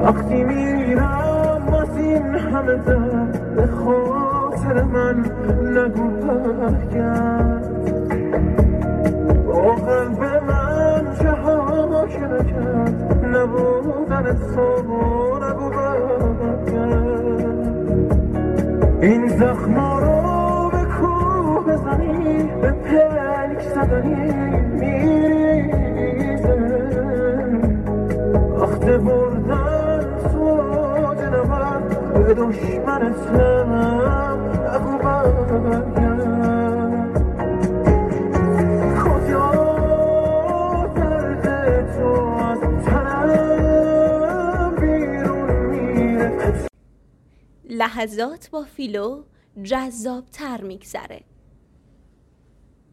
وقتی میرم از این همه درد به خاطر من نگو برگرد با قلب من چه ها که نکرد نبودن تو نگو برگرد این زخما رو به کوه بزنی به پلک زدنی میریزه وقت بردن تو دلم به دشمنتم نگو برگرد کجا درد تو از تنم بیرون میره. لحظات با فیلو جذاب‌تر میگذره.